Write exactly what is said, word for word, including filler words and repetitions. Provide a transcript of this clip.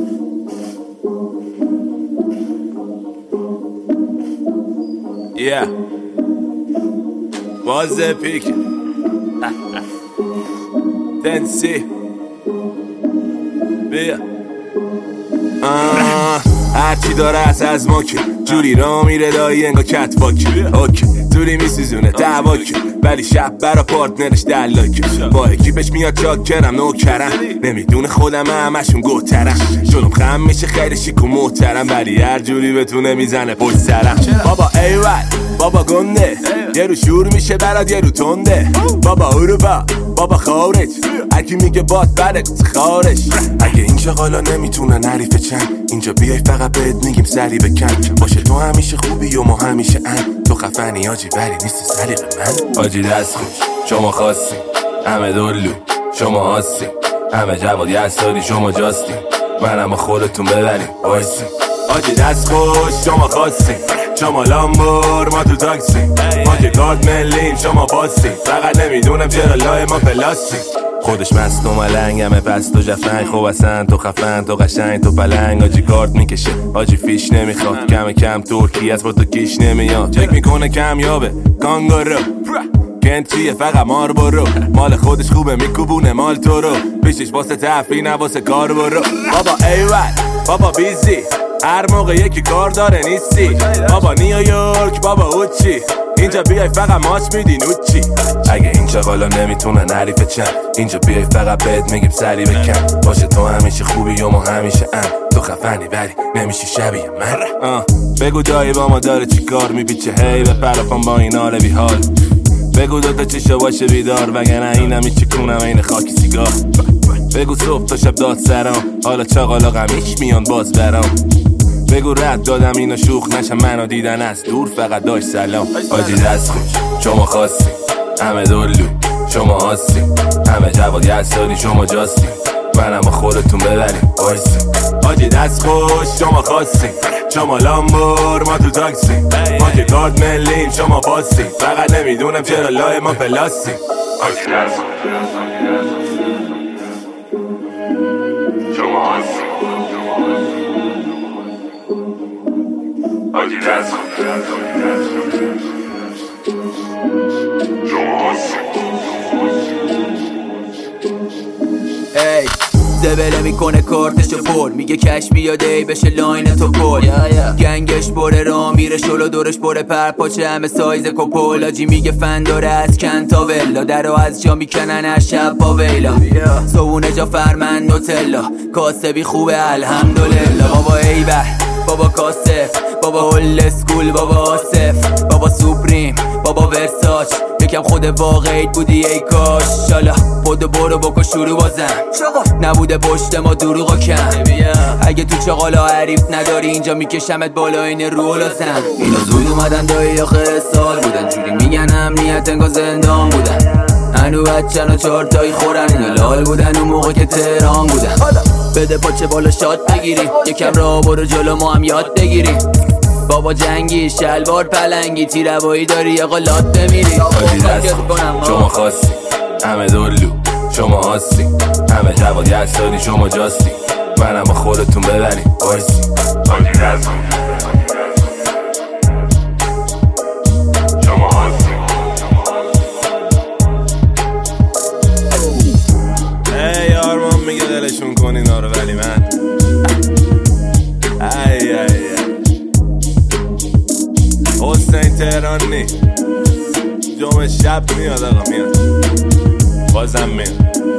Yeah بازه پیک تنسی بیا هرچی داره از از ما که جوری را میره دایی انگا کت باکی اوکی دوری میسیزونه دعواکی ولی شب برا پارتنرش دلاکی با اکیپش میاد چاکرم نوکرم نمیدونه خودم همشون گوترم جلوم خم میشه خیلی شیک و محترم ولی هر جوری بتونه میزنه پشت سرم بابا ایول بابا گنده یه رو شور میشه برات یه رو تنده بابا اروپا بابا خارج هرکی میگه باد بله خارج اگه این شغالا نمیتونن حریف چند اینجا بیای فقط بهت میگیم سری بکن باشه تو همیشه خوبی و ما همیشه ان تو خفنی آجی ولی نیستی سریق من آجی دست خوش شما خواستی همه دلو شما هاستی همه جواد یستاری شما جاستی من اما خودتون ببریم بایستی آجی دست خوش شما خواستی شما لامبور ما تو تاکسی ما که کارت ملیم شما پاستی فقط نمیدونم چرا لای ما پلاستی خودش مست و ملنگمه پس تو جفنگ خوب اصلا تو خفن تو قشنگ تو پلنگ آجی کارت میکشه آجی فیش نمیخواد کم کم ترکی از با تو کیش نمیاد چک میکنه کمیابه کانگارو کنتیه فقط مار برو مال خودش خوبه میکوبونه مال تو رو پیشش واسه تفری نه واسه کار برو بابا ایول بابا بیزی هر موقع یکی کار داره نیستی بابا نیویورک بابا اوچی اینجا بیای فقط ماچ میدی نوچی اگه این چغالا نمیتونن حریف چند اینجا بیای فقط بهت میگیم سری بکن باشه تو همیشه خوبی و ما همیشه ام تو خفنی ولی نمیشی شبیه من آه. بگو دایی با ما داره چی کار میپیچه هی به پراپان با این حال بی حال بگو دوتا چشا باشه بیدار وگرنه اینم هیچی کنم این خاکی سیگار بگو صبح تا شب داد سرام حالا چاقالا غمیش میان باز برام بگو رد دادم اینو شوخ نشم منو دیدن از دور فقط داشت سلام آجی دست خوش شما خواستی همه دلو شما هاستی همه جواد یستاری شما جاستی من اما خودتون ببریم بایستی آجی دست خوش شما خواستی شما لامبور ما تو تاکسی ما که کارت ملیم شما پاستی فقط نمیدونم چرا لای ما پلاستی آجی دست خوش شما هاستی آجی دست خوش شما هاستی ای زبله میکنه کارتشو پر میگه کش بیاده ای بشه لاین تو پل گنگش بره را میره شلو دورش بره پرپاچه همه سایز کپل آجی میگه فن داره از کن تا ولا درو از جا میکنن هر شب با ویلا صبونه جا فرمن نوتلا کاسبی خوبه الحمدلله بابا ایول بابا کاسف بابا هول اسکول بابا آصف بابا سوپریم بابا ورساچ یکم خود واقعیت بودی ای کاش شالا خودو برو بکن شروع بازم نبوده پشت ما دروغا کم اگه تو چغالا حریف نداری اینجا میکشمت بالا این رو لازم اینا زود اومدن دایی آخر سال بودن جوری میگن امنیت انگار زندان بودن هنو بچن و چهار تایی خورن اینا لال بودن اون موقع که تهران بودن بده پاچه بالا شاد بگیریم یکم را برو جلو ما هم یاد بگیریم بابا جنگی شلوار پلنگی تیروایی داری آقا لات بمیری آجی دست شما خواستی همه دلو شما هاستی همه جواد یستاری شما جاستی من اما خودتون ببریم بایستی آجی دست شما هاستی ای آرمان میگه دلشون کن اینا رو ولی من ای ای ای حسین تهران نی جمعه شب میاد آقا میاد بازم میاد